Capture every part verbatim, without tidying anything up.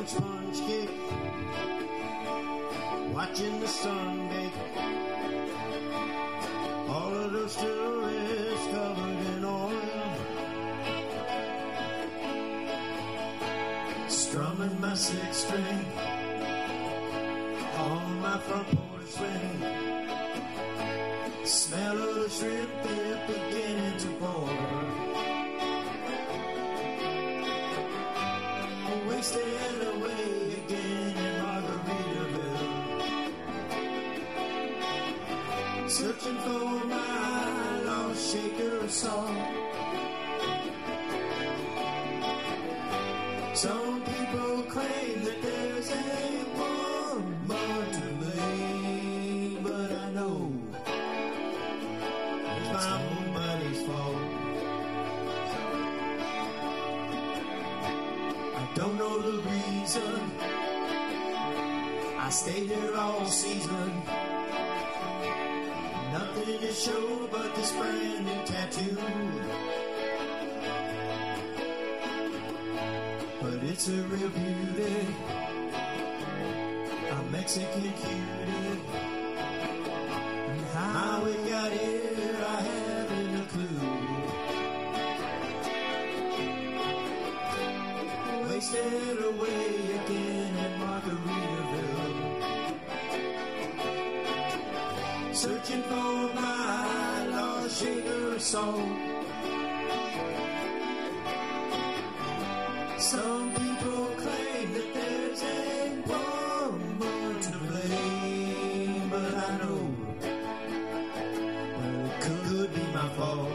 and sponge cake, watching the sun bake. All of those stories covered in oil, strumming my sixth string on my front porch swing. Smell of the shrimp dip beginning to boil. Wasted away again in Margaritaville, searching for my lost shaker of salt. Some people claim that there's a woman to blame, but I know it's my own money's fault. Don't know the reason I stayed there all season. Nothing to show but this brand new tattoo. But it's a real beauty, a Mexican cutie. And how we got here, I haven't a clue. Wasted away again in Margaritaville, searching for my lost shaker of salt. Some people claim that there's a woman to blame, but I know, well, it could be my fault.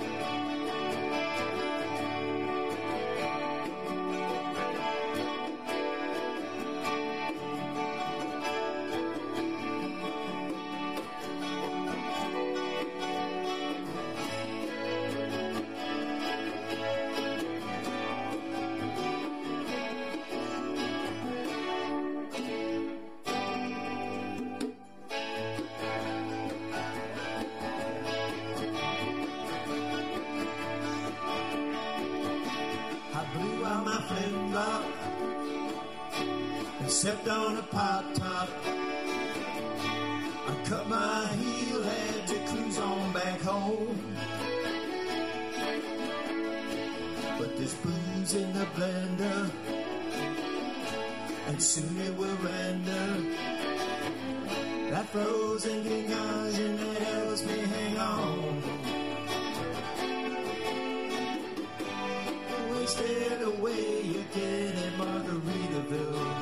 Stepped on a pop top, I cut my heel, had to cruise on back home. But there's booze in the blender, and soon it will render that frozen concoction that helps me hang on. Wasted away again in Margaritaville,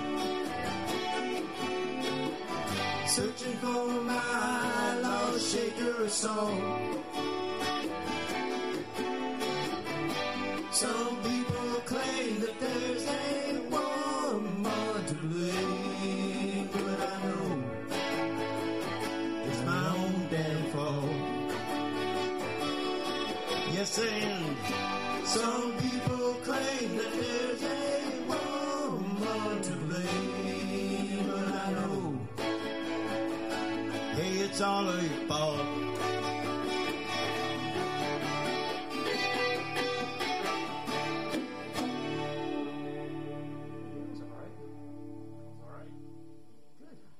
searching for my lost shaker of salt. Some people claim that there's a woman to blame, but I know it's my own damn fault. Yes, and some people claim that there's a woman to blame, but I know, hey, it's all of your fault.